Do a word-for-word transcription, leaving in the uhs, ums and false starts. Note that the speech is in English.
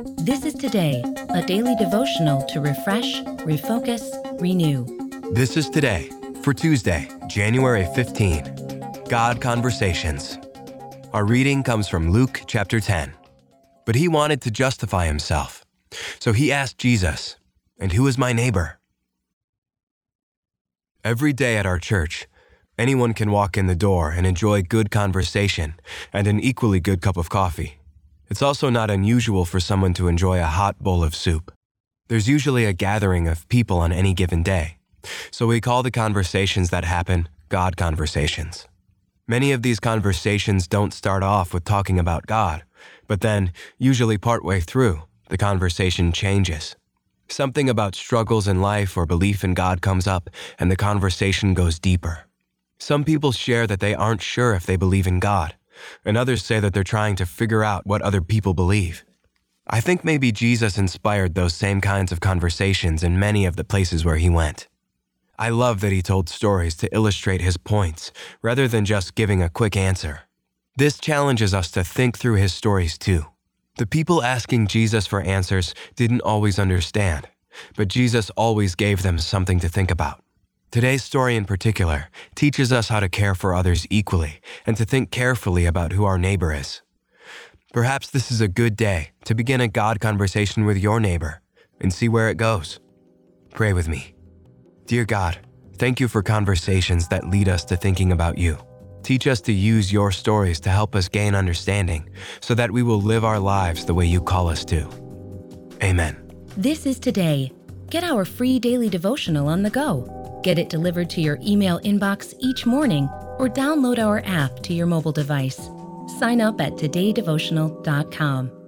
This is Today, a daily devotional to refresh, refocus, renew. This is Today for Tuesday, January fifteenth. God Conversations. Our reading comes from Luke chapter ten. But he wanted to justify himself. So he asked Jesus, "And who is my neighbor?" Every day at our church, anyone can walk in the door and enjoy good conversation and an equally good cup of coffee. It's also not unusual for someone to enjoy a hot bowl of soup. There's usually a gathering of people on any given day, so we call the conversations that happen God conversations. Many of these conversations don't start off with talking about God, but then, usually partway through, the conversation changes. Something about struggles in life or belief in God comes up, and the conversation goes deeper. Some people share that they aren't sure if they believe in God, and others say that they're trying to figure out what other people believe. I think maybe Jesus inspired those same kinds of conversations in many of the places where he went. I love that he told stories to illustrate his points, rather than just giving a quick answer. This challenges us to think through his stories too. The people asking Jesus for answers didn't always understand, but Jesus always gave them something to think about. Today's story in particular teaches us how to care for others equally and to think carefully about who our neighbor is. Perhaps this is a good day to begin a God conversation with your neighbor and see where it goes. Pray with me. Dear God, thank you for conversations that lead us to thinking about you. Teach us to use your stories to help us gain understanding so that we will live our lives the way you call us to. Amen. This is Today. Get our free daily devotional on the go. Get it delivered to your email inbox each morning or download our app to your mobile device. Sign up at today devotional dot com.